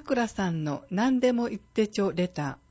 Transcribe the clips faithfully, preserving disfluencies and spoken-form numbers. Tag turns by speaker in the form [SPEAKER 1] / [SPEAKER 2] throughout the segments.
[SPEAKER 1] さくらさんの何でも言ってちょレター。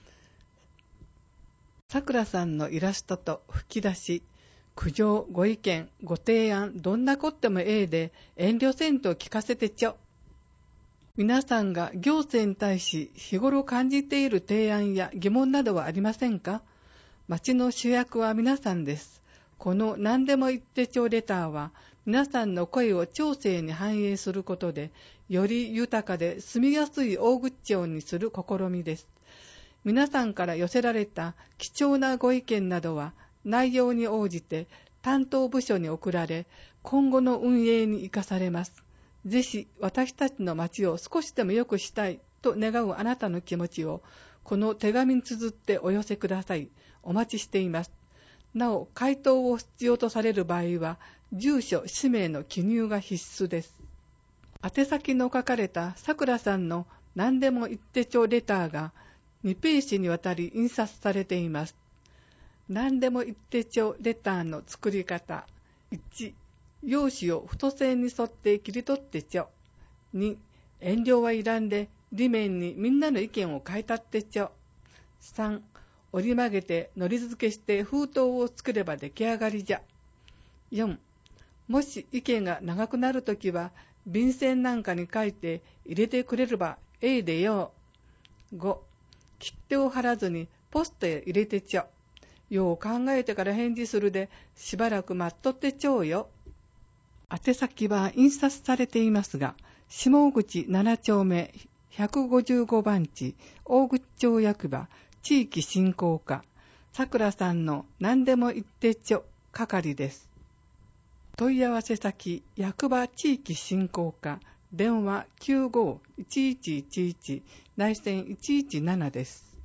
[SPEAKER 1] さくらさんのイラストと吹き出し、苦情、ご意見、ご提案、どんなこってもええで遠慮せんと聞かせてちょ。皆さんが行政に対し日頃感じている提案や疑問などはありませんか？町の主役は皆さんです。この何でも言ってちょレターは皆さんの声を町政に反映することでより豊かで住みやすい大口町にする試みです。皆さんから寄せられた貴重なご意見などは内容に応じて担当部署に送られ今後の運営に生かされます。ぜひ私たちの町を少しでも良くしたいと願うあなたの気持ちをこの手紙に綴ってお寄せください。お待ちしています。なお、回答を必要とされる場合は住所、氏名の記入が必須です。宛先の書かれたさくらさんの何でも言ってちょレターがにページにわたり印刷されています。何でも言ってちょレターの作り方。いち、用紙を太線に沿って切り取ってちょ。に、遠慮はいらんで、裏面にみんなの意見を書いたってちょ。さん、折り曲げてのり付けして封筒を作れば出来上がりじゃ。よん、もし意見が長くなるときは、便箋なんかに書いて入れてくれればええでよ。ご、切手を貼らずにポストへ入れてちょ。よう考えてから返事するで、しばらく待っとってちょうよ。宛先は印刷されていますが、下口なな丁目ひゃくごじゅうご番地、大口町役場、地域振興課、さくらさんの何でも言ってちょ係です。問い合わせ先、役場地域振興課、電話 きゅうごいちいちいちいち 内線いちいちななです。